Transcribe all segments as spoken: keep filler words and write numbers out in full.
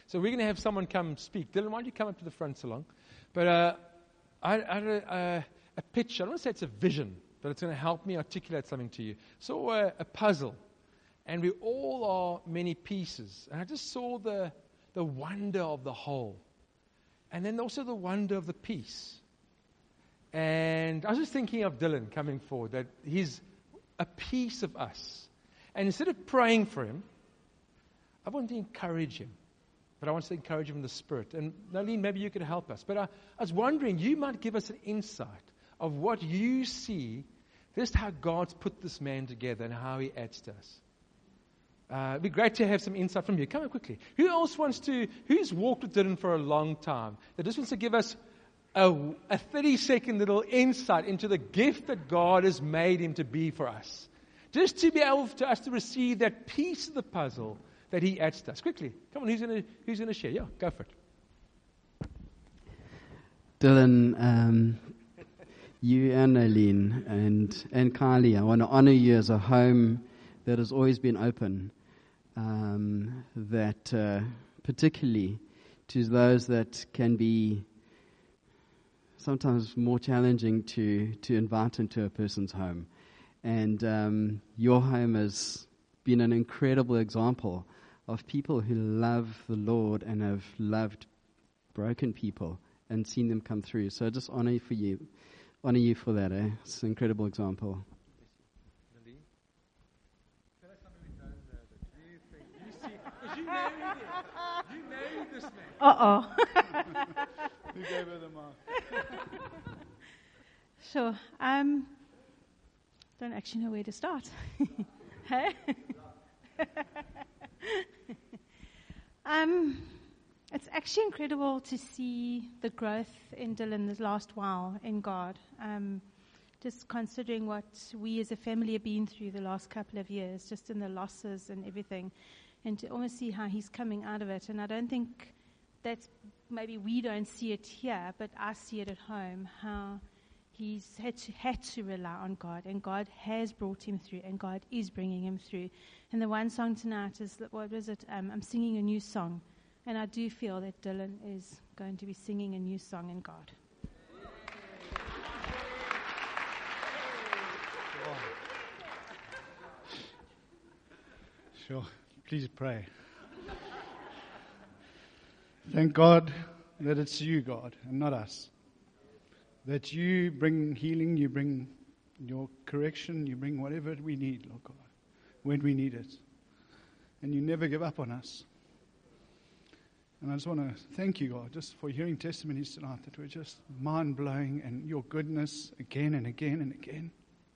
So we're going to have someone come speak. Dylan, why don't you come up to the front so long? But uh, I, I had a, a, a pitch. I don't want to say it's a vision, but it's going to help me articulate something to you. So a, a puzzle, and we all are many pieces. And I just saw the the wonder of the whole, and then also the wonder of the piece. And I was just thinking of Dylan coming forward, that he's a piece of us. And instead of praying for him, I want to encourage him. But I want to encourage him in the Spirit. And Nalene, maybe you could help us. But I, I was wondering, you might give us an insight of what you see, just how God's put this man together and how he adds to us. Uh, it'd be great to have some insight from you. Come on quickly. Who else wants to, who's walked with Dylan for a long time, that just wants to give us a, a thirty-second little insight into the gift that God has made him to be for us? Just to be able to us to receive that piece of the puzzle that he adds to us. Quickly. Come on, who's going to who's going to share? Yeah, go for it. Dylan, um, you and Aileen and, and Kylie, I want to honor you as a home that has always been open, um, that uh, particularly to those that can be sometimes more challenging to, to invite into a person's home. And um, your home has been an incredible example of people who love the Lord and have loved broken people and seen them come through. So I just honor you for you, honor you for that. Eh? It's an incredible example. Uh-oh. Who gave her the mark? Sure. Um, don't actually know where to start. Hey? um, it's actually incredible to see the growth in Dylan this last while in God. Um, just considering what we as a family have been through the last couple of years, just in the losses and everything, and to almost see how he's coming out of it. And I don't think that's, maybe we don't see it here, but I see it at home, how he's had to, had to rely on God, and God has brought him through, and God is bringing him through. And the one song tonight is, that, what was it? Um, I'm singing a new song, and I do feel that Dylan is going to be singing a new song in God. Sure. Please pray. Thank God that it's you, God, and not us. That you bring healing, you bring your correction, you bring whatever we need, Lord God, when we need it. And you never give up on us. And I just want to thank you, God, just for hearing testimonies tonight that were just mind-blowing, and your goodness again and again and again.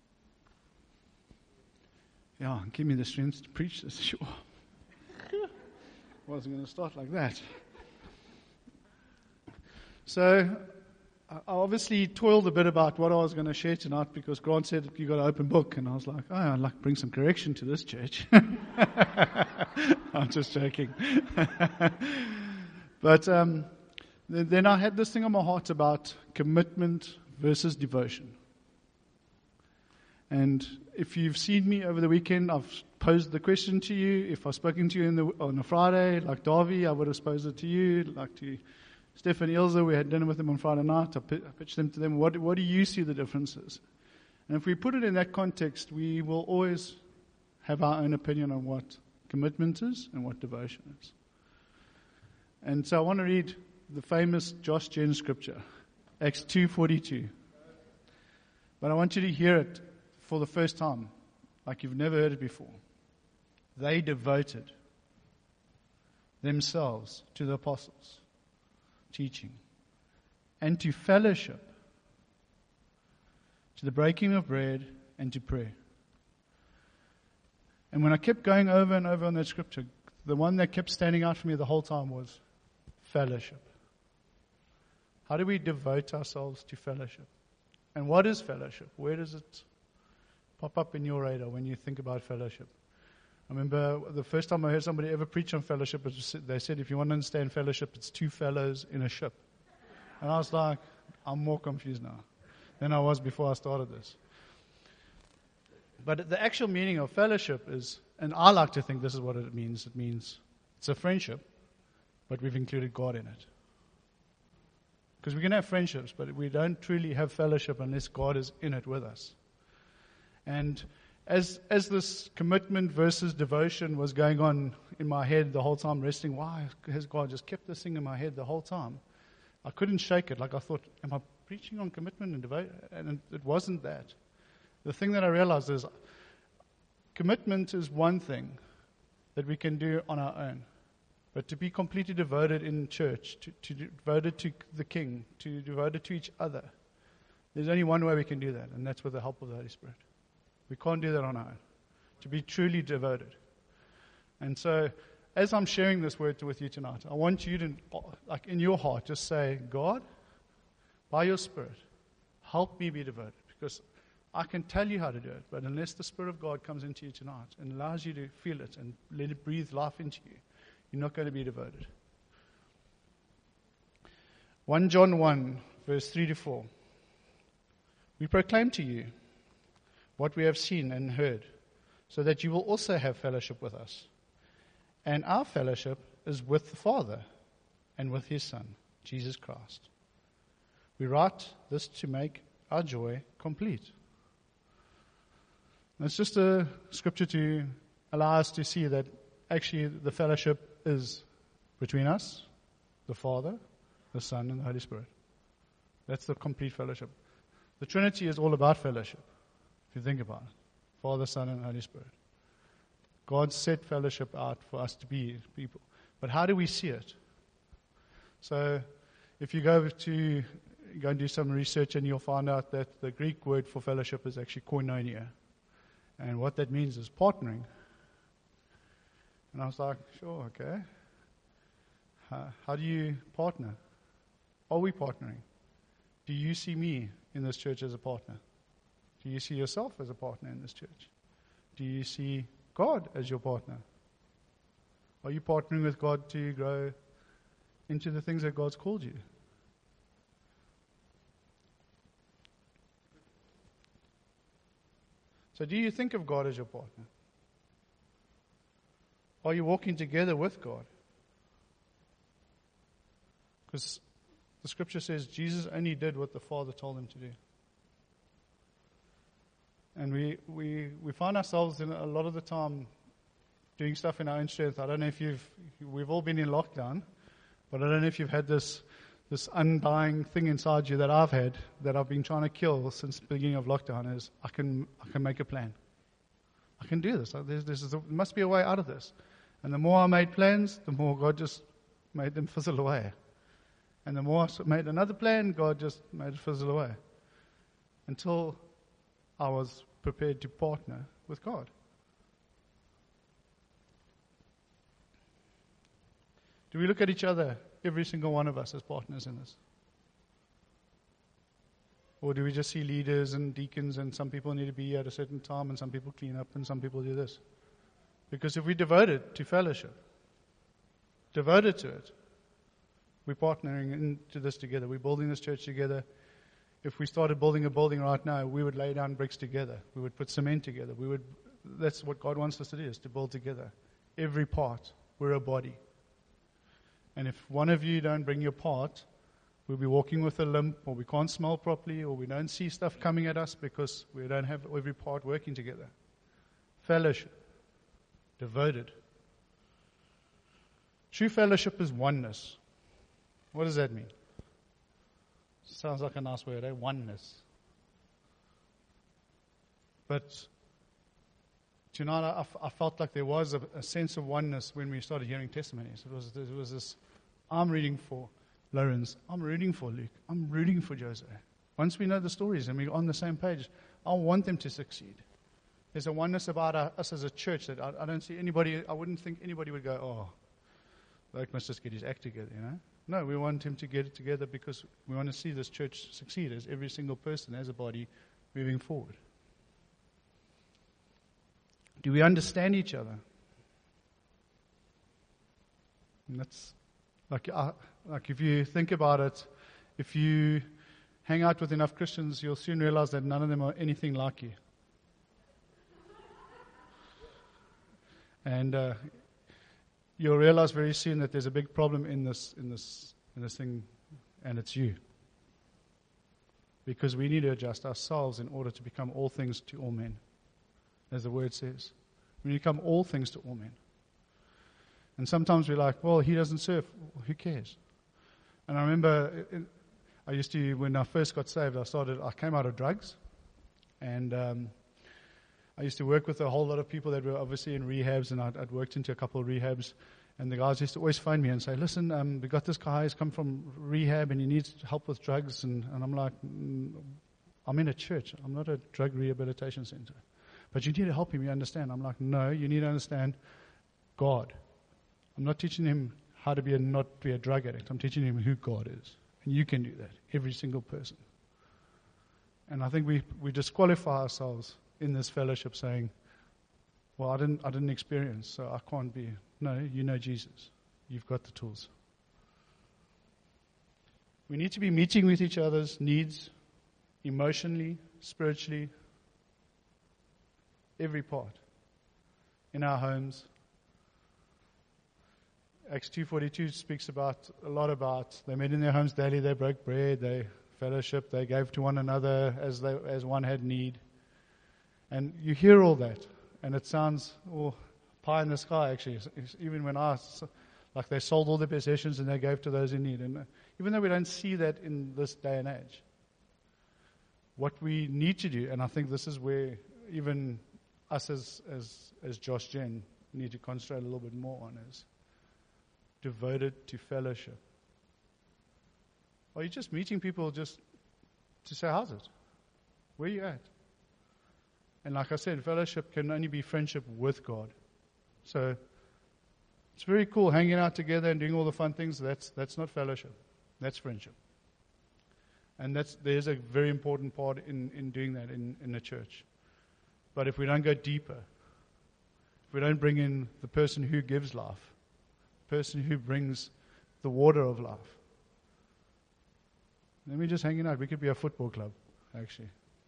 Yeah, give me the strength to preach this, sure. Wasn't going to start like that. So, I obviously toiled a bit about what I was going to share tonight, because Grant said you got an open book, and I was like, oh, I'd like to bring some correction to this church. I'm just joking. But um, then I had this thing on my heart about commitment versus devotion. And if you've seen me over the weekend, I've posed the question to you. If I've spoken to you in the, on a Friday, like Davy, I would have posed it to you, like to Stefan Ilza. We had dinner with them on Friday night. I pitched them to them. What, what do you see the differences? And if we put it in that context, we will always have our own opinion on what commitment is and what devotion is. And so I want to read the famous Josh Gen scripture, Acts two forty-two. But I want you to hear it for the first time, like you've never heard it before. They devoted themselves to the apostles' teaching and to fellowship, to the breaking of bread and to prayer. And when I kept going over and over on that scripture, the one that kept standing out for me the whole time was fellowship. How do we devote ourselves to fellowship? And what is fellowship? Where does it pop up in your radar when you think about fellowship? I remember the first time I heard somebody ever preach on fellowship, they said, if you want to understand fellowship, it's two fellows in a ship. And I was like, I'm more confused now than I was before I started this. But the actual meaning of fellowship is, and I like to think this is what it means, it means it's a friendship, but we've included God in it. Because we can have friendships, but we don't truly have fellowship unless God is in it with us. And as as this commitment versus devotion was going on in my head the whole time, resting, why has God just kept this thing in my head the whole time? I couldn't shake it. Like I thought, am I preaching on commitment and devotion? And it wasn't that. The thing that I realized is commitment is one thing that we can do on our own. But to be completely devoted in church, to, to devoted to the King, to devoted to each other, there's only one way we can do that, and that's with the help of the Holy Spirit. We can't do that on our own. To be truly devoted. And so, as I'm sharing this word with you tonight, I want you to, like in your heart, just say, God, by your Spirit, help me be devoted. Because I can tell you how to do it, but unless the Spirit of God comes into you tonight and allows you to feel it and let it breathe life into you, you're not going to be devoted. First John one, verse three to four. We proclaim to you what we have seen and heard, so that you will also have fellowship with us. And our fellowship is with the Father and with His Son, Jesus Christ. We write this to make our joy complete. And it's just a scripture to allow us to see that actually the fellowship is between us, the Father, the Son, and the Holy Spirit. That's the complete fellowship. The Trinity is all about fellowship, if you think about it. Father, Son, and Holy Spirit. God set fellowship out for us to be people. But how do we see it? So, if you go to go and do some research, and you'll find out that the Greek word for fellowship is actually koinonia. And what that means is partnering. And I was like, sure, okay. How, how do you partner? Are we partnering? Do you see me in this church as a partner? Do you see yourself as a partner in this church? Do you see God as your partner? Are you partnering with God to grow into the things that God's called you? So do you think of God as your partner? Are you walking together with God? Because the scripture says Jesus only did what the Father told him to do. And we, we, we find ourselves in a lot of the time doing stuff in our own strength. I don't know if you've, we've all been in lockdown, but I don't know if you've had this, this undying thing inside you that I've had, that I've been trying to kill since the beginning of lockdown, is I can, I can make a plan. I can do this. There's, there's, there must be a way out of this. And the more I made plans, the more God just made them fizzle away. And the more I made another plan, God just made it fizzle away. Until I was prepared to partner with God. Do we look at each other, every single one of us, as partners in this? Or do we just see leaders and deacons, and some people need to be here at a certain time, and some people clean up, and some people do this? Because if we're devoted to fellowship, devoted to it, we're partnering into this together. We're building this church together. If we started building a building right now, we would lay down bricks together. We would put cement together. We would. That's what God wants us to do, is to build together. Every part. We're a body. And if one of you don't bring your part, we'll be walking with a limp, or we can't smell properly, or we don't see stuff coming at us because we don't have every part working together. Fellowship. Devoted. True fellowship is oneness. What does that mean? Sounds like a nice word, eh? Oneness. But tonight I, I felt like there was a, a sense of oneness when we started hearing testimonies. It was, it was this, I'm reading for Lawrence, I'm rooting for Luke, I'm rooting for Jose. Once we know the stories and we're on the same page, I want them to succeed. There's a oneness about our, us as a church that I, I don't see anybody, I wouldn't think anybody would go, oh, Luke must just get his act together, you know? No, we want him to get it together because we want to see this church succeed as every single person, as a body, moving forward. Do we understand each other? And that's like, uh, like if you think about it, if you hang out with enough Christians, you'll soon realize that none of them are anything like you. And uh, you'll realize very soon that there's a big problem in this, in this, in this thing, and it's you. Because we need to adjust ourselves in order to become all things to all men, as the word says. We become all things to all men. And sometimes we're like, well, he doesn't serve. Who cares? And I remember, it, I used to, when I first got saved, I started, I came out of drugs. And um, I used to work with a whole lot of people that were obviously in rehabs, and I'd, I'd worked into a couple of rehabs. And the guys used to always phone me and say, listen, um, we got this guy who's come from rehab and he needs help with drugs. And, and I'm like, mm, I'm in a church. I'm not a drug rehabilitation center. But you need to help him, you understand? I'm like, no, you need to understand God. I'm not teaching him how to be a, not be a drug addict. I'm teaching him who God is. And you can do that, every single person. And I think we, we disqualify ourselves in this fellowship saying, well, I didn't I didn't experience, so I can't be. No, you know Jesus. You've got the tools. We need to be meeting with each other's needs, emotionally, spiritually, every part, in our homes. Acts two forty-two speaks about a lot about they met in their homes daily, they broke bread, they fellowship, they gave to one another as they as one had need. And you hear all that, and it sounds oh, pie in the sky. Actually, it's, it's even when I like they sold all their possessions and they gave to those in need. And uh, even though we don't see that in this day and age, what we need to do, and I think this is where even us as as as Josh Gen need to concentrate a little bit more on is devoted to fellowship. Are you just meeting people just to say, how's it? Where are you at? And like I said, fellowship can only be friendship with God. So it's very cool hanging out together and doing all the fun things. That's that's not fellowship. That's friendship. And that's there's a very important part in, in doing that in, in the church. But if we don't go deeper, if we don't bring in the person who gives life, the person who brings the water of life, then we're just hanging out. We could be a football club, actually.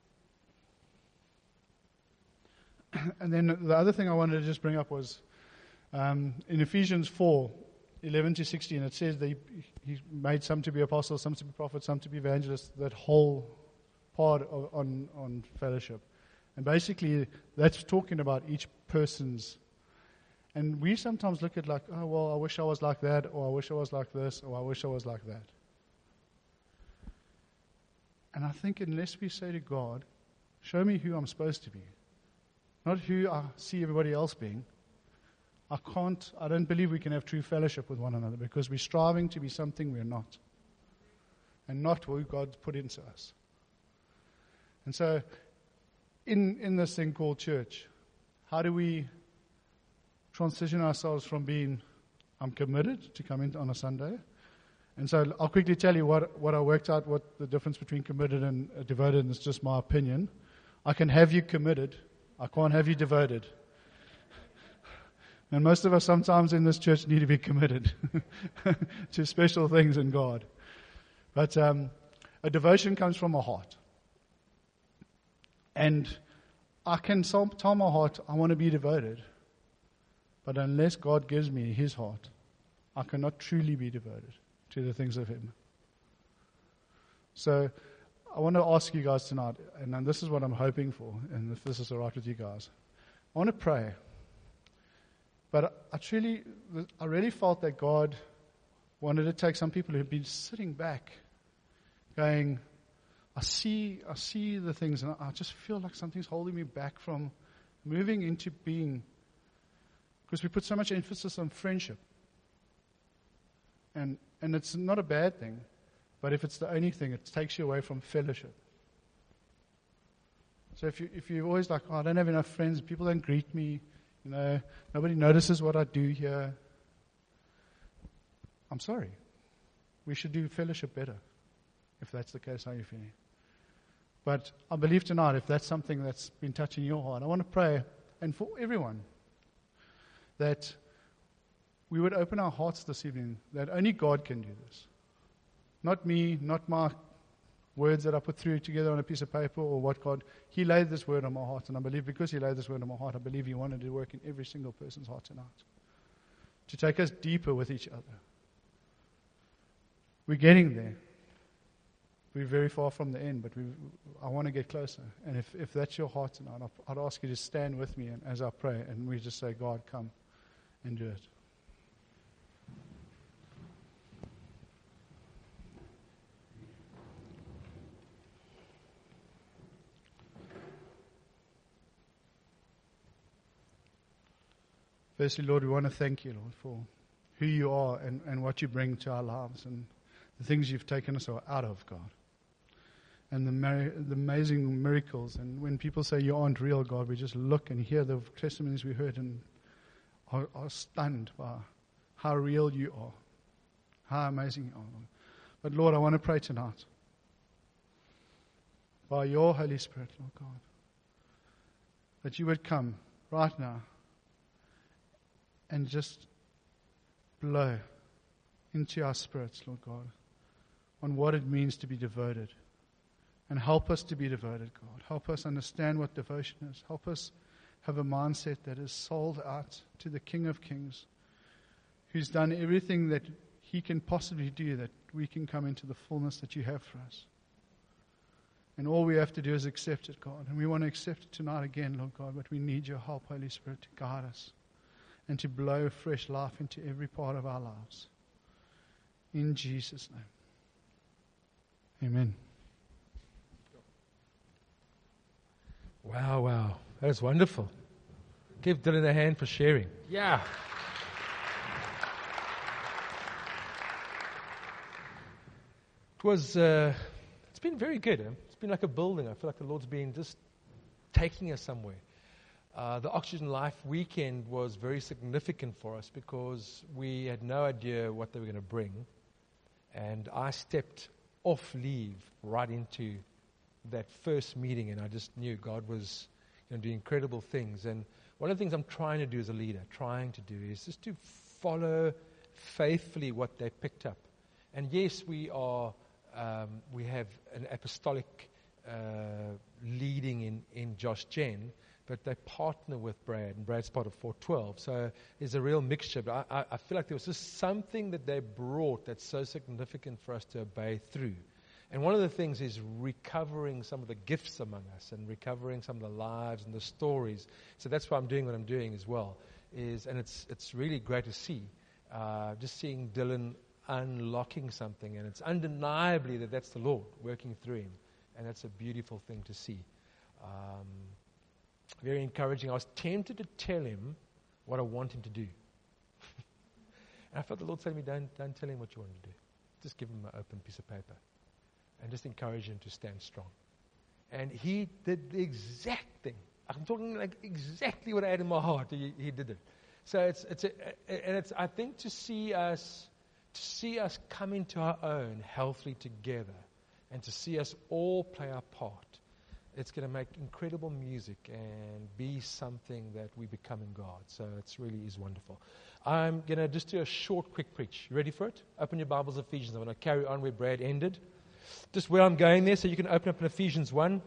And then the other thing I wanted to just bring up was um, in Ephesians four, eleven to sixteen, it says that he, he made some to be apostles, some to be prophets, some to be evangelists, that whole part of, on, on fellowship. And basically, that's talking about each person's. And we sometimes look at like, oh, well, I wish I was like that, or I wish I was like this, or I wish I was like that. And I think unless we say to God, show me who I'm supposed to be, not who I see everybody else being, I can't, I don't believe we can have true fellowship with one another because we're striving to be something we're not. And not who God's put into us. And so, in, in this thing called church, how do we transition ourselves from being, I'm committed to come in on a Sunday? And so I'll quickly tell you what, what I worked out, what the difference between committed and uh, devoted, and it's just my opinion. I can have you committed. I can't have you devoted. And most of us sometimes in this church need to be committed to special things in God. But um, a devotion comes from a heart. And I can tell my heart, I want to be devoted. But unless God gives me His heart, I cannot truly be devoted to the things of Him. So I want to ask you guys tonight, and this is what I'm hoping for, and if this is all right with you guys. I want to pray. But I truly, I really felt that God wanted to take some people who have been sitting back, going, I see, I see the things, and I just feel like something's holding me back from moving into being, because we put so much emphasis on friendship. And and it's not a bad thing, but if it's the only thing, it takes you away from fellowship. So if you if you're always like, oh, I don't have enough friends, people don't greet me, you know, nobody notices what I do here. I'm sorry. We should do fellowship better, if that's the case, how you're feeling. But I believe tonight, if that's something that's been touching your heart, I want to pray, and for everyone, that we would open our hearts this evening, that only God can do this. Not me, not my words that I put through together on a piece of paper or what God. He laid this word on my heart, and I believe because He laid this word on my heart, I believe He wanted to work in every single person's heart tonight. to take us deeper with each other. We're getting there. We're very far from the end, but we, I want to get closer. And if, if that's your heart tonight, I'd ask you to stand with me and as I pray, and we just say, God, come and do it. Firstly, Lord, we want to thank you, Lord, for who you are and, and what you bring to our lives and the things you've taken us out of, God. And the, mar- the amazing miracles. And when people say you aren't real, God, we just look and hear the testimonies we heard and are, are stunned by how real you are, how amazing you are, Lord. But Lord, I want to pray tonight by your Holy Spirit, Lord God, that you would come right now and just blow into our spirits, Lord God, on what it means to be devoted. And help us to be devoted, God. Help us understand what devotion is. Help us have a mindset that is sold out to the King of Kings, who's done everything that he can possibly do, that we can come into the fullness that you have for us. And all we have to do is accept it, God. And we want to accept it tonight again, Lord God, but we need your help, Holy Spirit, to guide us and to blow fresh life into every part of our lives. In Jesus' name. Amen. Wow, wow. That is wonderful. Give Dylan a hand for sharing. Yeah. It was, uh, it's been very good. Eh? It's been like a building. I feel like the Lord's been just taking us somewhere. Uh, the Oxygen Life weekend was very significant for us because we had no idea what they were going to bring. And I stepped off leave right into that first meeting, and I just knew God was going to do incredible things. And one of the things I'm trying to do as a leader, trying to do, is just to follow faithfully what they picked up. And yes, we are, um, we have an apostolic uh, leading in, in Josh Jen, but they partner with Brad, and Brad's part of four twelve. So there's a real mixture. But I, I feel like there was just something that they brought that's so significant for us to obey through. And one of the things is recovering some of the gifts among us and recovering some of the lives and the stories. So that's why I'm doing what I'm doing as well. Is and it's it's really great to see, uh, just seeing Dylan unlocking something, and it's undeniably that that's the Lord working through him, and that's a beautiful thing to see. Um, very encouraging. I was tempted to tell him what I want him to do, and I felt the Lord telling me, "Don't don't tell him what you want to do. Just give him an open piece of paper." And just encourage him to stand strong. And he did the exact thing. I'm talking like exactly what I had in my heart. He, he did it. So it's it's a, and it's I think to see us to see us come into our own healthily together, and to see us all play our part. It's going to make incredible music and be something that we become in God. So it really is wonderful. I'm going to just do a short, quick preach. You ready for it? Open your Bibles, Ephesians. I'm going to carry on where Brad ended. Just where I'm going there, so you can open up in Ephesians one.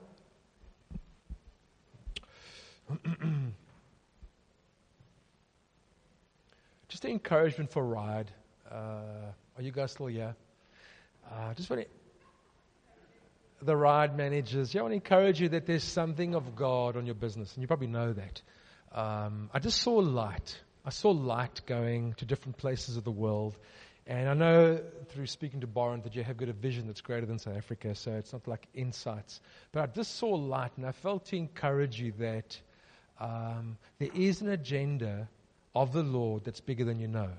Just an encouragement for Ride. Uh, are you guys still here? Uh, just want to, the Ride managers, yeah, I want to encourage you that there's something of God on your business, and you probably know that. Um, I just saw light. I saw light going to different places of the world. And I know through speaking to Boren that you have got a vision that's greater than South Africa, so it's not like insights. But I just saw light, and I felt to encourage you that um, there is an agenda of the Lord that's bigger than you know.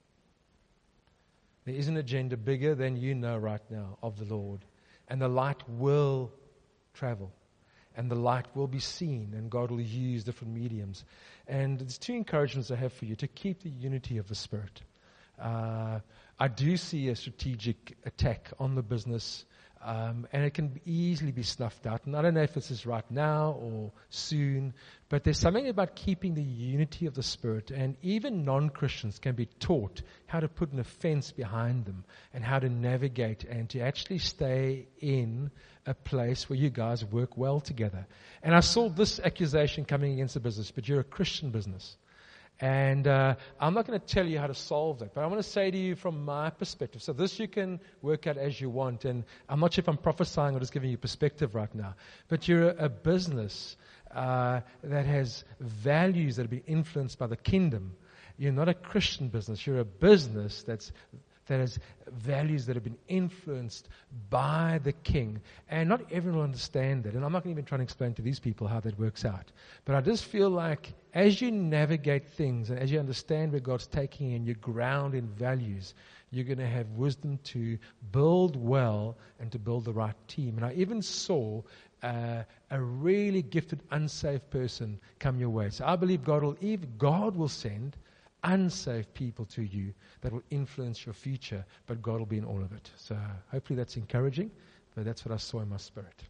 There is an agenda bigger than you know right now of the Lord. And the light will travel. And the light will be seen, and God will use different mediums. And there's two encouragements I have for you: to keep the unity of the Spirit. Uh, I do see a strategic attack on the business, um, and it can easily be snuffed out. And I don't know if this is right now or soon, but there's something about keeping the unity of the Spirit. And even non-Christians can be taught how to put an offense behind them and how to navigate and to actually stay in a place where you guys work well together. And I saw this accusation coming against the business, but you're a Christian business. And uh, I'm not going to tell you how to solve that, but I want to say to you from my perspective. So this you can work out as you want, and I'm not sure if I'm prophesying or just giving you perspective right now. But you're a, a business uh, that has values that have been influenced by the kingdom. You're not a Christian business. You're a business that's that has values that have been influenced by the King. And not everyone will understand that. And I'm not going to even try to explain to these people how that works out. But I just feel like as you navigate things and as you understand where God's taking you and you ground in values, you're going to have wisdom to build well and to build the right team. And I even saw uh, a really gifted, unsaved person come your way. So I believe God will, even God will send unsaved people to you that will influence your future, but God will be in all of it. So hopefully that's encouraging, but that's what I saw in my spirit.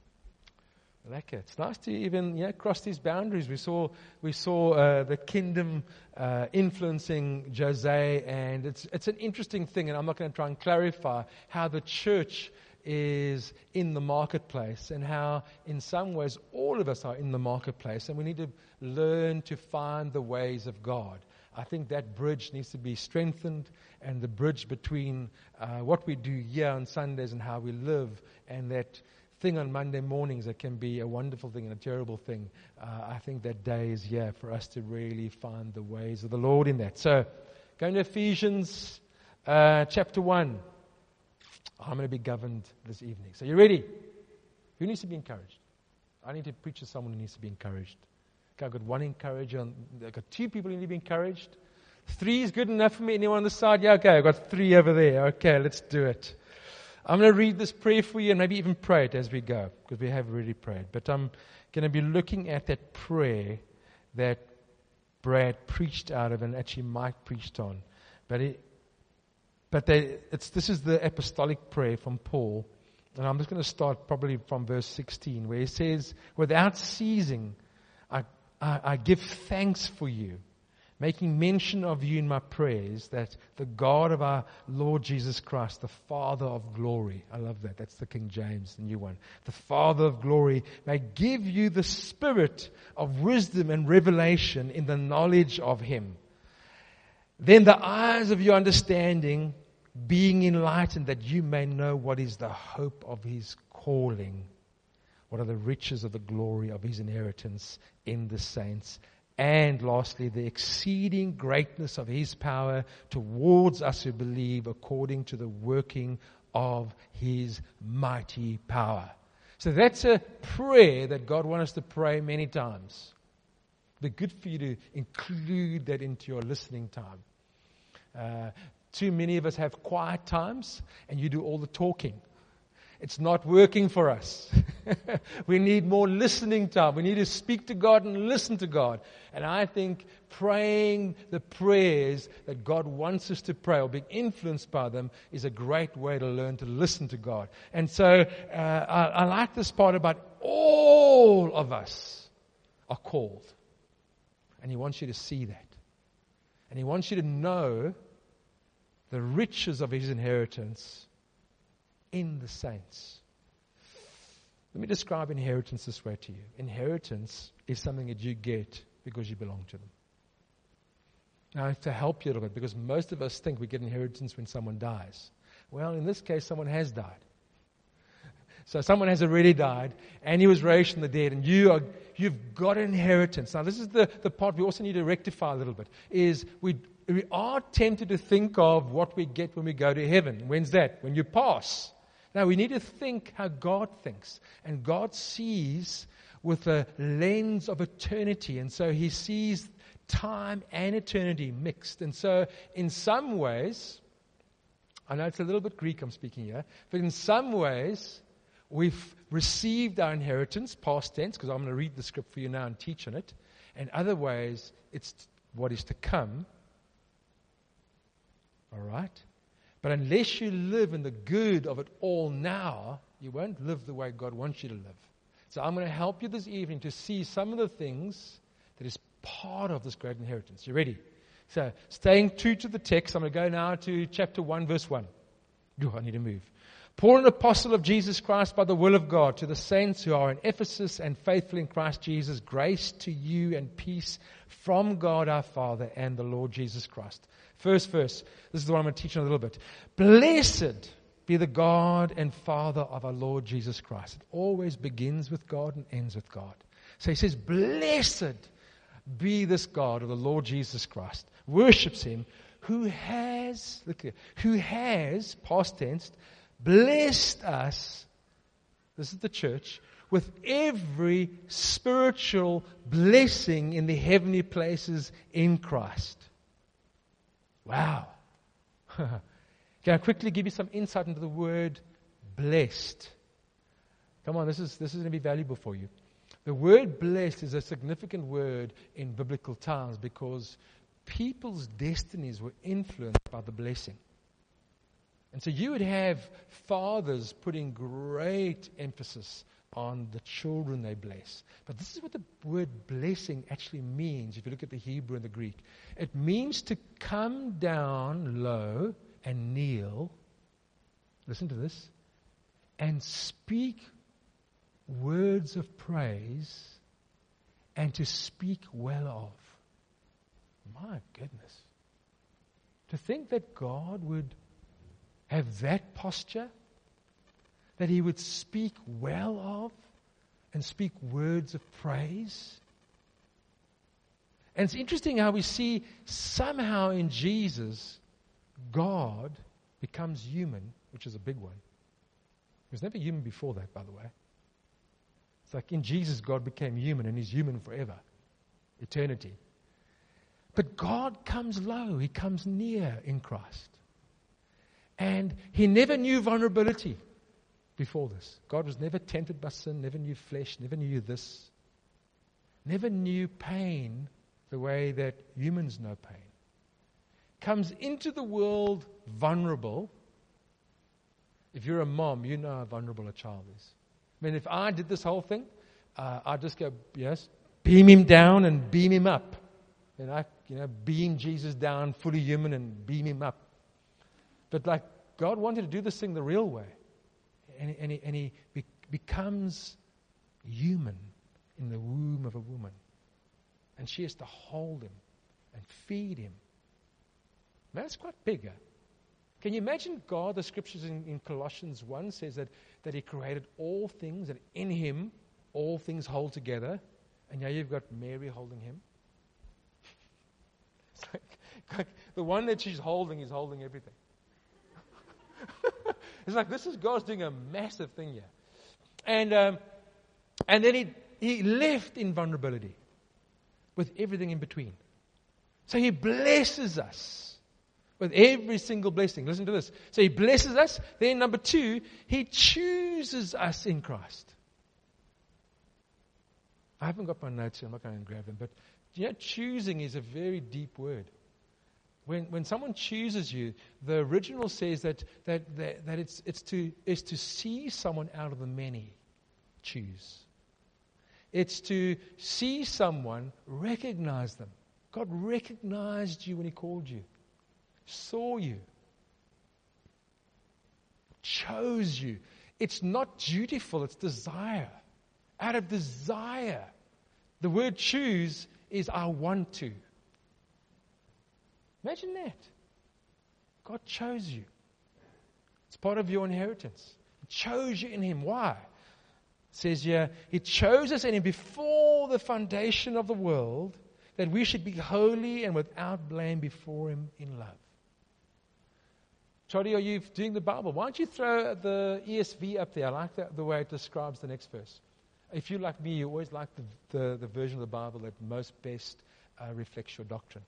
I like it. It's nice to even yeah cross these boundaries. We saw we saw uh, the kingdom uh, influencing Jose, and it's it's an interesting thing. And I'm not going to try and clarify how the church is in the marketplace and how in some ways all of us are in the marketplace, and we need to learn to find the ways of God. I think that bridge needs to be strengthened, and the bridge between uh, what we do here on Sundays and how we live, and that thing on Monday mornings that can be a wonderful thing and a terrible thing. Uh, I think that day is here for us to really find the ways of the Lord in that. So, going to Ephesians uh, chapter one. I'm going to be governed this evening. So, you ready? Who needs to be encouraged? I need to preach to someone who needs to be encouraged. Okay, I've got one encourager. I've got two people who need to be encouraged. Three is good enough for me. Anyone on the side? Yeah, okay. I've got three over there. Okay, let's do it. I'm going to read this prayer for you and maybe even pray it as we go, because we have already prayed. But I'm going to be looking at that prayer that Brad preached out of and actually Mike preached on. But it, but they, it's this is the apostolic prayer from Paul. And I'm just going to start probably from verse sixteen, where he says, without ceasing, I I, I give thanks for you, making mention of you in my prayers, that the God of our Lord Jesus Christ, the Father of glory, I love that, that's the King James, the new one, the Father of glory, may give you the spirit of wisdom and revelation in the knowledge of Him. Then the eyes of your understanding being enlightened, that you may know what is the hope of His calling, what are the riches of the glory of His inheritance in the saints, and lastly, the exceeding greatness of His power towards us who believe, according to the working of His mighty power. So that's a prayer that God wants us to pray many times. It'd be good for you to include that into your listening time. Uh, too many of us have quiet times, and you do all the talking. It's not working for us. We need more listening time. We need to speak to God and listen to God. And I think praying the prayers that God wants us to pray or being influenced by them is a great way to learn to listen to God. And so uh, I, I like this part about all of us are called. And He wants you to see that. And He wants you to know the riches of His inheritance in the saints. Let me describe inheritance this way to you. Inheritance is something that you get because you belong to them. Now, to help you a little bit, because most of us think we get inheritance when someone dies. Well, in this case, someone has died. So someone has already died, and he was raised from the dead, and you are, you've got an inheritance. Now, this is the, the part we also need to rectify a little bit, is we, we are tempted to think of what we get when we go to heaven. When's that? When you pass. Now, we need to think how God thinks. And God sees with a lens of eternity. And so He sees time and eternity mixed. And so, in some ways, I know it's a little bit Greek I'm speaking here, but in some ways, we've received our inheritance, past tense, because I'm going to read the script for you now and teach on it. And other ways, it's what is to come. All right? But unless you live in the good of it all now, you won't live the way God wants you to live. So I'm going to help you this evening to see some of the things that is part of this great inheritance. You ready? So, staying true to the text, I'm going to go now to chapter one, verse one. Ooh, I need to move. Paul, an apostle of Jesus Christ by the will of God, to the saints who are in Ephesus and faithful in Christ Jesus, grace to you and peace from God our Father and the Lord Jesus Christ. First verse, this is the one I'm going to teach on a little bit. Blessed be the God and Father of our Lord Jesus Christ. It always begins with God and ends with God. So he says, blessed be this God of the Lord Jesus Christ. Worships him who has, look here, who has, past tense, blessed us, this is the church, with every spiritual blessing in the heavenly places in Christ. Wow. Can I quickly give you some insight into the word blessed? Come on, this is this is going to be valuable for you. The word blessed is a significant word in biblical times because people's destinies were influenced by the blessing. And so you would have fathers putting great emphasis on the children they bless. But this is what the word blessing actually means if you look at the Hebrew and the Greek. It means to come down low and kneel, listen to this, and speak words of praise and to speak well of. My goodness. To think that God would have that posture, that he would speak well of and speak words of praise. And it's interesting how we see somehow in Jesus, God becomes human, which is a big one. He was never human before that, by the way. It's like in Jesus, God became human, and he's human forever, eternity. But God comes low. He comes near in Christ. And he never knew vulnerability before this. God was never tempted by sin, never knew flesh, never knew this. Never knew pain the way that humans know pain. Comes into the world vulnerable. If you're a mom, you know how vulnerable a child is. I mean, if I did this whole thing, uh, I'd just go, yes, beam him down and beam him up. And I, you know, beam Jesus down, fully human, and beam him up. But like, God wanted to do this thing the real way. And, and he, and he be, becomes human in the womb of a woman. And she has to hold him and feed him. That's quite bigger. Can you imagine God? The scriptures in, in Colossians one says that, that he created all things, and in him all things hold together. And now you've got Mary holding him. It's like, like the one that she's holding is holding everything. It's like this is God's doing a massive thing here. And um, and then he, he left in vulnerability with everything in between. So he blesses us with every single blessing. Listen to this. So he blesses us. Then number two, he chooses us in Christ. I haven't got my notes here. I'm not going to grab them. But you know, choosing is a very deep word. When when someone chooses you, the original says that that that, that it's it's to it's to see someone out of the many. Choose. It's to see someone, recognize them. God recognized you when he called you, saw you, chose you. It's not dutiful, it's desire. Out of desire. The word choose is I want to. Imagine that. God chose you. It's part of your inheritance. He chose you in him. Why? It says here, he chose us in him before the foundation of the world, that we should be holy and without blame before him in love. Charlie, are you doing the Bible? Why don't you throw the E S V up there? I like the, the way it describes the next verse. If you're like me, you always like the, the, the version of the Bible that most best uh, reflects your doctrine.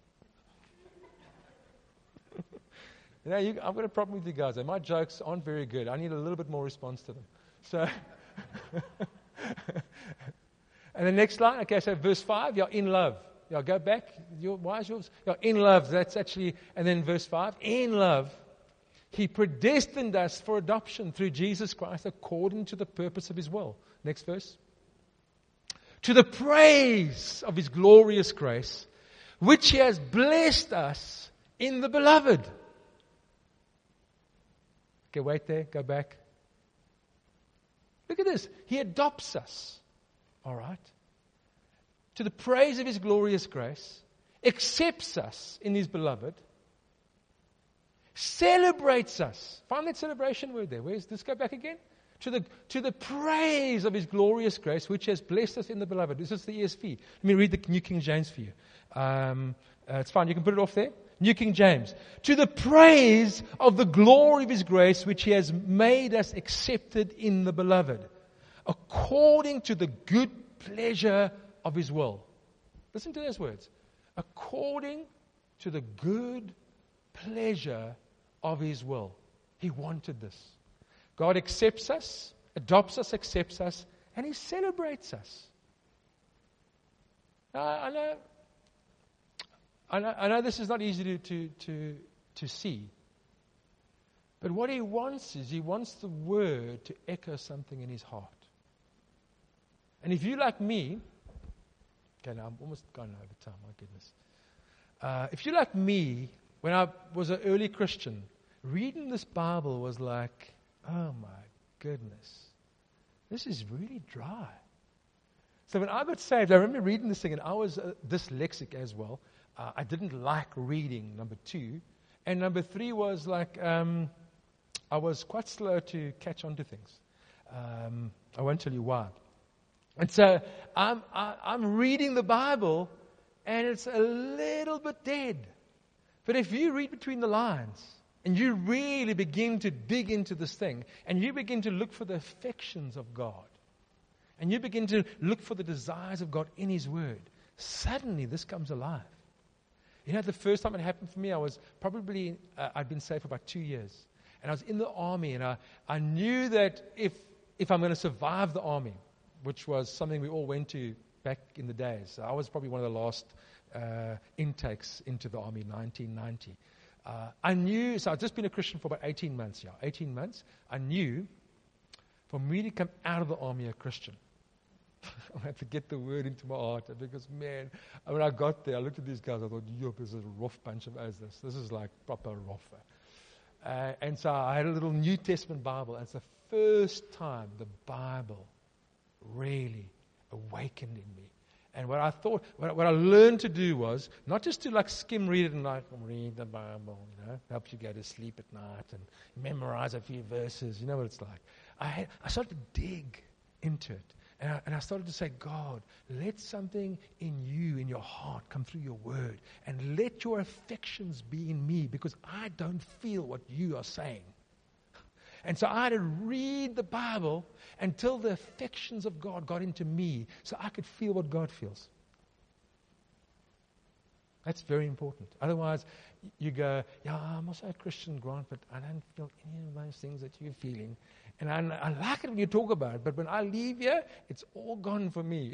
You know, you, I've got a problem with you guys. My jokes aren't very good. I need a little bit more response to them. So, and the next line, okay, so verse five, you're in love. You'll go back. You're, why is yours? You're in love. That's actually, and then verse five, in love, he predestined us for adoption through Jesus Christ according to the purpose of his will. Next verse. To the praise of his glorious grace, which he has blessed us in the beloved. Okay, wait there, go back. look at this. He adopts us. All right? To the praise of His glorious grace, accepts us in His beloved, celebrates us. Find that celebration word there. Where's this? Go back again. To the, to the praise of His glorious grace, which has blessed us in the beloved. This is the E S V. Let me read the New King James for you. Um, uh, it's fine. You can put it off there. New King James. To the praise of the glory of His grace, which He has made us accepted in the beloved, according to the good pleasure of His will. Listen to those words. According to the good pleasure of His will. He wanted this. God accepts us, adopts us, accepts us, and He celebrates us. Now, I know, I know, I know this is not easy to, to, to, to see. But what He wants is, He wants the Word to echo something in His heart. And if you like me, okay, now I'm almost gone over time, my goodness. Uh, if you like me, when I was an early Christian, reading this Bible was like, oh my goodness, this is really dry. So when I got saved, I remember reading this thing, and I was uh, dyslexic as well. Uh, I didn't like reading, number two. And number three was like, um, I was quite slow to catch on to things. Um, I won't tell you why. And so I'm, I, I'm reading the Bible, and it's a little bit dead. But if you read between the lines, and you really begin to dig into this thing, and you begin to look for the affections of God, and you begin to look for the desires of God in His Word, suddenly this comes alive. You know, the first time it happened for me, I was probably, uh, I'd been saved for about two years. And I was in the army, and I, I knew that if, if I'm going to survive the army, which was something we all went to back in the days. So I was probably one of the last uh, intakes into the army, nineteen ninety. Uh, I knew, so I'd just been a Christian for about eighteen months, yeah, eighteen months. I knew for me to come out of the army a Christian, I had to get the Word into my heart, because, man, when I got there, I looked at these guys, I thought, yup, this is a rough bunch of us. This, this is like proper rough. Uh, and so I had a little New Testament Bible, and it's the first time the Bible really awakened in me. And what I thought, what, what I learned to do was not just to like skim read it and like read the Bible, you know, helps you go to sleep at night and memorize a few verses. You know what it's like. I had, I started to dig into it, and I, and I started to say, God, let something in you, in your heart, come through your Word, and let your affections be in me, because I don't feel what you are saying. And so I had to read the Bible until the affections of God got into me, so I could feel what God feels. That's very important. Otherwise, you go, yeah, I'm also a Christian, Grant, but I don't feel any of those things that you're feeling. And I, I like it when you talk about it, but when I leave here, it's all gone for me.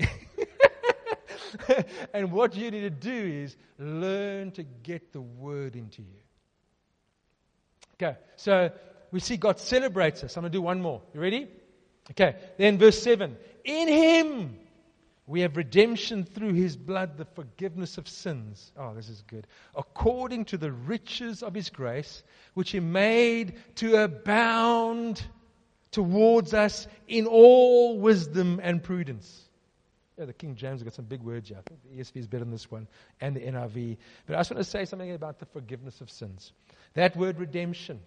And what you need to do is learn to get the Word into you. Okay, so we see God celebrates us. I'm going to do one more. You ready? Okay. Then verse seven. In Him we have redemption through His blood, the forgiveness of sins. Oh, this is good. According to the riches of His grace, which He made to abound towards us in all wisdom and prudence. Yeah, the King James has got some big words here. I think the E S V is better than this one, and the N I V. But I just want to say something about the forgiveness of sins. That word redemption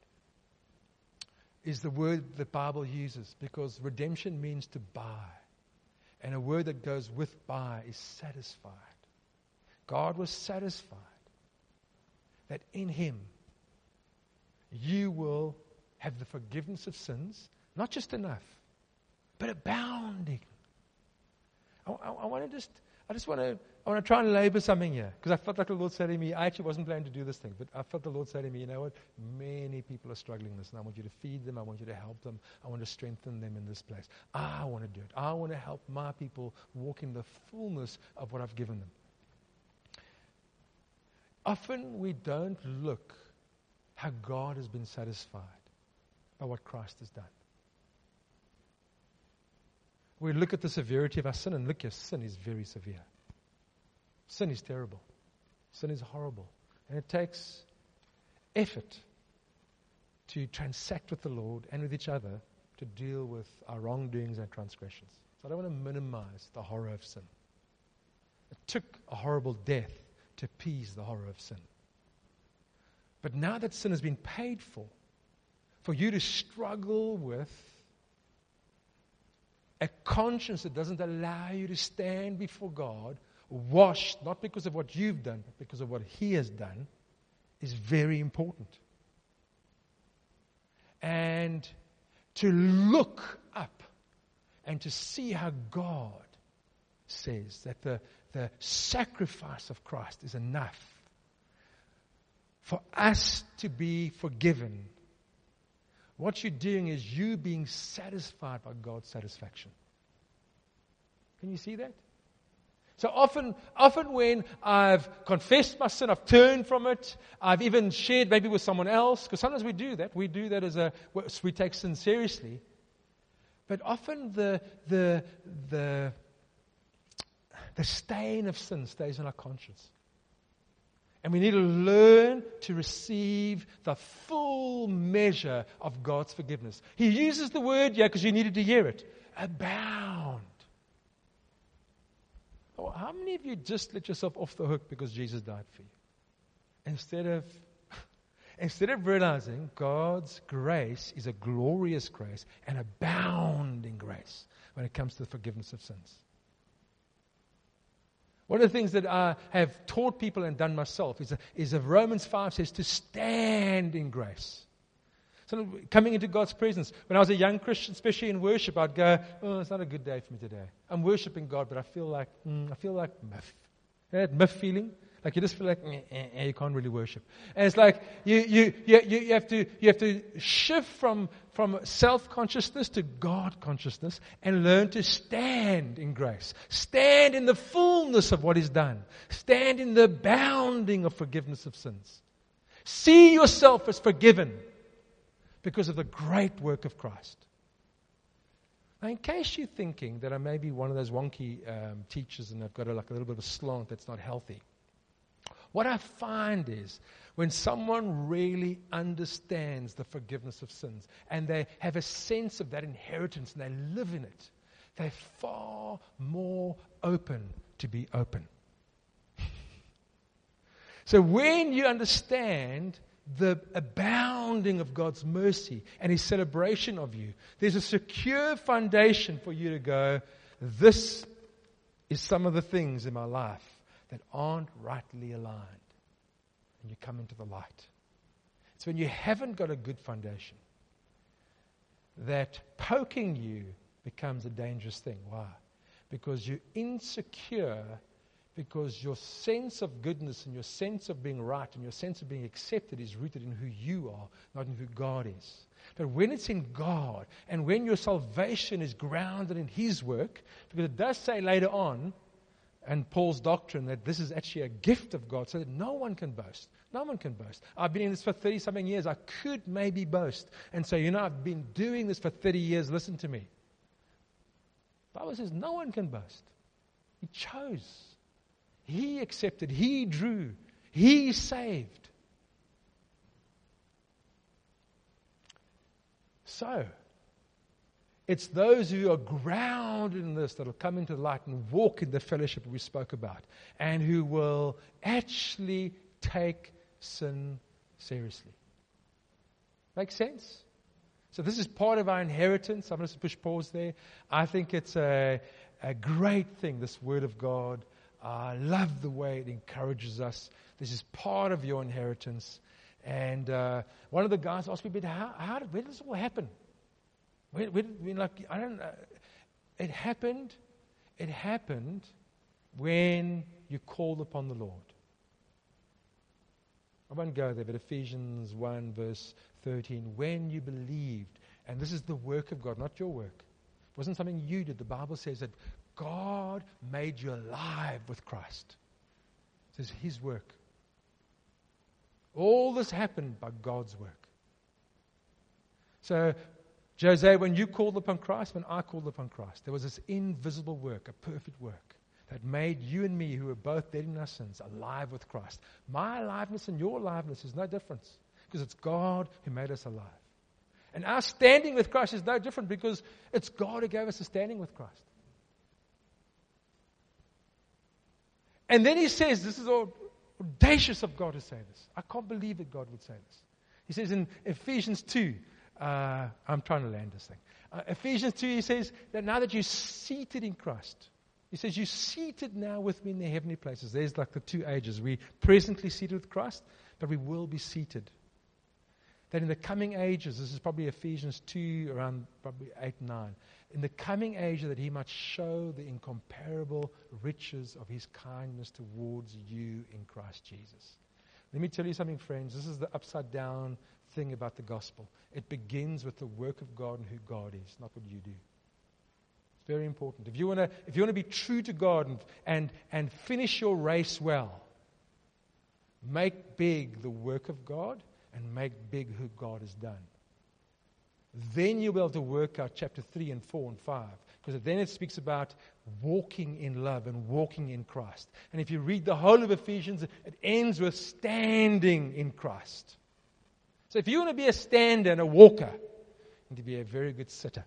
is the word the Bible uses, because redemption means to buy. And a word that goes with buy is satisfied. God was satisfied that in Him you will have the forgiveness of sins, not just enough, but abounding. I, I, I want to just, I just want to, I want to try and labor something here, because I felt like the Lord said to me, I actually wasn't planning to do this thing, but I felt the Lord say to me, you know what, many people are struggling with this, and I want you to feed them, I want you to help them, I want to strengthen them in this place. I want to do it. I want to help my people walk in the fullness of what I've given them. Often we don't look how God has been satisfied by what Christ has done. We look at the severity of our sin, and look, your sin is very severe. Sin is terrible. Sin is horrible. And it takes effort to transact with the Lord and with each other to deal with our wrongdoings and transgressions. So I don't want to minimize the horror of sin. It took a horrible death to appease the horror of sin. But now that sin has been paid for, for you to struggle with a conscience that doesn't allow you to stand before God, washed, not because of what you've done, but because of what He has done, is very important. And to look up and to see how God says that the, the sacrifice of Christ is enough for us to be forgiven. What you're doing is you being satisfied by God's satisfaction. Can you see that? So often, often when I've confessed my sin, I've turned from it, I've even shared maybe with someone else, because sometimes we do that. We do that as a, we take sin seriously. But often the, the, the, the stain of sin stays in our conscience. And we need to learn to receive the full measure of God's forgiveness. He uses the word here because you needed to hear it. Abound. Oh, how many of you just let yourself off the hook because Jesus died for you? Instead of, instead of realizing God's grace is a glorious grace and abounding grace when it comes to the forgiveness of sins. One of the things that I have taught people and done myself is, is if Romans five says to stand in grace. So coming into God's presence. When I was a young Christian, especially in worship, I'd go, oh, it's not a good day for me today. I'm worshiping God, but I feel like, mm, I feel like miff. You know that miff feeling? Like you just feel like, eh, eh, eh, you can't really worship. And it's like, you, you, you, you, have to, you have to shift from, from self-consciousness to God-consciousness and learn to stand in grace. Stand in the fullness of what is done. Stand in the abounding of forgiveness of sins. See yourself as forgiven because of the great work of Christ. Now, in case you're thinking that I may be one of those wonky um, teachers and I've got a, like a little bit of a slant that's not healthy, what I find is when someone really understands the forgiveness of sins and they have a sense of that inheritance and they live in it, they're far more open to be open. So when you understand the abounding of God's mercy and His celebration of you, there's a secure foundation for you to go, this is some of the things in my life that aren't rightly aligned. And you come into the light. It's when you haven't got a good foundation that poking you becomes a dangerous thing. Why? Because you're insecure, because your sense of goodness and your sense of being right and your sense of being accepted is rooted in who you are, not in who God is. But when it's in God, and when your salvation is grounded in His work, because it does say later on, and Paul's doctrine, that this is actually a gift of God, so that no one can boast. No one can boast. I've been in this for thirty-something years. I could maybe boast and say, you know, I've been doing this for thirty years. Listen to me. The Bible says no one can boast. He chose. He accepted. He drew. He saved. So, it's those who are grounded in this that will come into the light and walk in the fellowship we spoke about, and who will actually take sin seriously. Make sense? So this is part of our inheritance. I'm going to push pause there. I think it's a, a great thing, this Word of God. I love the way it encourages us. This is part of your inheritance. And uh, one of the guys asked me, but how, how did, where does this all happen? Where, where, where, like, I don't know. It happened, it happened when you called upon the Lord. I won't go there, but Ephesians one verse thirteen, when you believed, and this is the work of God, not your work. It wasn't something you did. The Bible says that God made you alive with Christ. It says His work. All this happened by God's work. So, Jose, when you called upon Christ, when I called upon Christ, there was this invisible work, a perfect work, that made you and me, who were both dead in our sins, alive with Christ. My aliveness and your aliveness is no difference, because it's God who made us alive. And our standing with Christ is no different because it's God who gave us a standing with Christ. And then he says, this is all audacious of God to say this. I can't believe that God would say this. He says in Ephesians two, uh, I'm trying to land this thing. Uh, Ephesians two, he says that now that you're seated in Christ, he says you're seated now with me in the heavenly places. There's like the two ages. We're presently seated with Christ, but we will be seated. That in the coming ages, this is probably Ephesians two, around probably eight, nine. In the coming age, that he might show the incomparable riches of his kindness towards you in Christ Jesus. Let me tell you something, friends. This is the upside down thing about the gospel. It begins with the work of God and who God is, not what you do. It's very important. If you want to, if you want to be true to God and, and, and finish your race well, make big the work of God and make big who God has done. Then you'll be able to work out chapter three and four and five. Because then it speaks about walking in love and walking in Christ. And if you read the whole of Ephesians, it ends with standing in Christ. So if you want to be a stander and a walker, you need to be a very good sitter.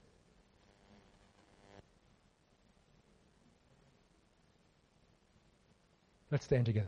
Let's stand together.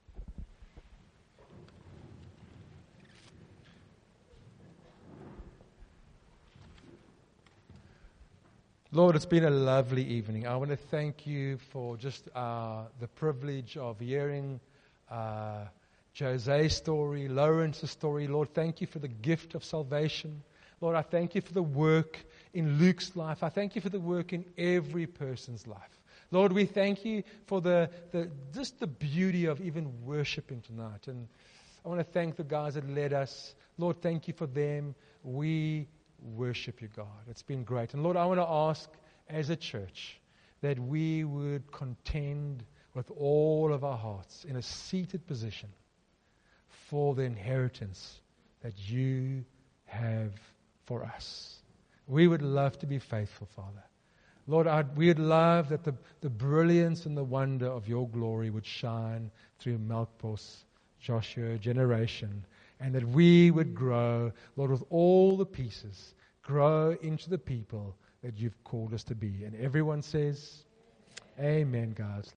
Lord, it's been a lovely evening. I want to thank you for just uh, the privilege of hearing uh, Jose's story, Lawrence's story. Lord, thank you for the gift of salvation. Lord, I thank you for the work in Luke's life. I thank you for the work in every person's life. Lord, we thank you for the, the just the beauty of even worshiping tonight. And I want to thank the guys that led us. Lord, thank you for them. We worship you, God. It's been great. And Lord, I want to ask as a church that we would contend with all of our hearts in a seated position for the inheritance that you have for us. We would love to be faithful, Father. Lord, I'd, we would love that the, the brilliance and the wonder of your glory would shine through Melkbos, Joshua, generation, and that we would grow, Lord, with all the pieces, grow into the people that you've called us to be. And everyone says, amen, guys.